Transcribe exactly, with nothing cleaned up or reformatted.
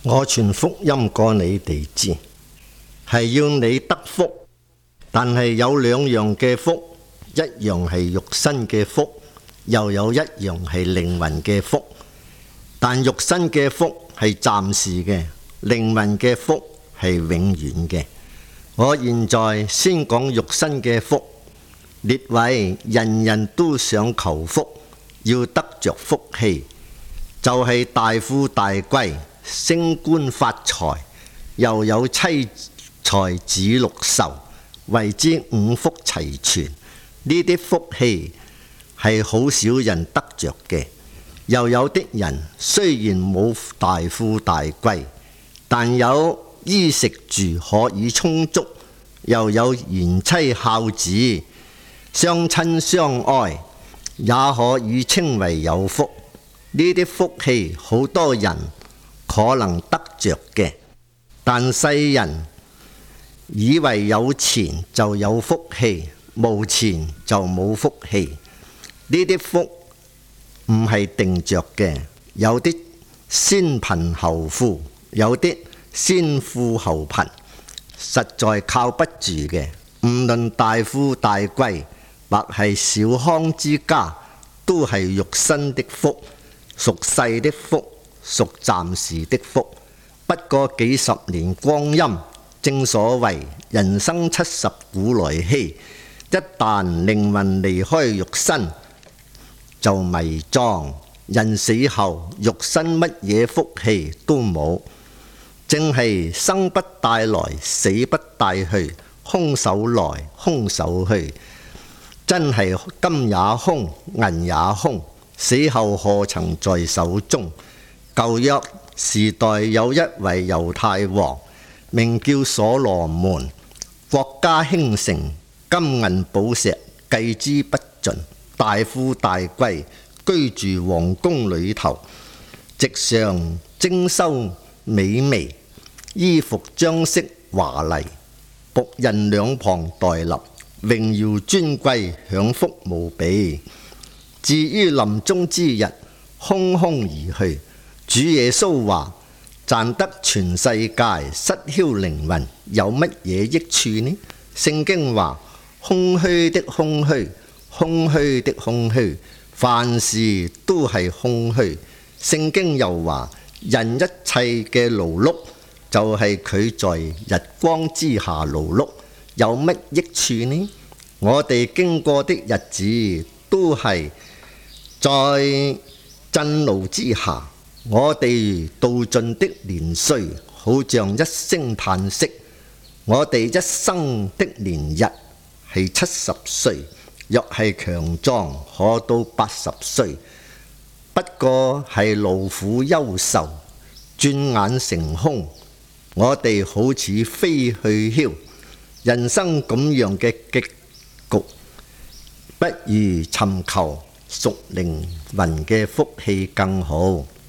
我傳福音過你哋知，係要你得福，但係有兩樣嘅福，一樣係肉身嘅福，又有一樣係靈魂嘅福。但肉身嘅福係暫時嘅，靈魂嘅福係永遠嘅。我現在先講肉身嘅福，列位人人都想求福，要得着福氣，就係、是、大富大貴、升官發財，又有妻財子祿壽，謂之五福齊全。呢啲福氣係好少人得着嘅。又有啲人雖然冇大富大貴，但有衣食住可以充足，又有賢妻孝子，相親相愛，也可以稱為有福。呢啲福氣好多人可能得着嘅，但世人以為有錢就有福氣，冇錢就冇福氣。呢啲福唔係定着嘅，有啲先貧後富，有啲先富後貧，實在靠不住嘅。無論大富大貴或係小康之家，都係肉身的福，屬世的福，屬暫時的福。不過幾十年光陰，正所謂人生七十古來稀，一旦靈魂離開肉身，就迷葬。人死後，肉身乜嘢福氣都冇，正係生不帶來，死不帶去，空手來空手去，真係金也空，銀也空，死後何曾在手中？舊約時代有一位猶太王，名叫所羅門，國家興盛，金銀寶石計之不盡，大富大貴，居住皇宮裏頭，席上精修美味，衣服裝飾華麗，僕人兩旁待立，榮耀尊貴，享福無比。至於臨終之日，空空而去。主耶穌話：賺得全世界，失澆靈魂，有乜嘢益處呢？聖經話：空虛的空虛，空虛的空虛，凡事都係空虛。聖經又話：人一切嘅勞碌，就係佢在日光之下勞碌，有乜益處呢？我哋經過的日子都係在震怒之下，我哋度盡的年歲好像一聲嘆息。我哋一生的年日係七十歲，若係強壯可到八十歲，不過係勞苦憂愁，轉眼成空。我哋好似飛去囂，人生咁樣嘅結局，不如尋求屬靈魂嘅福氣更好。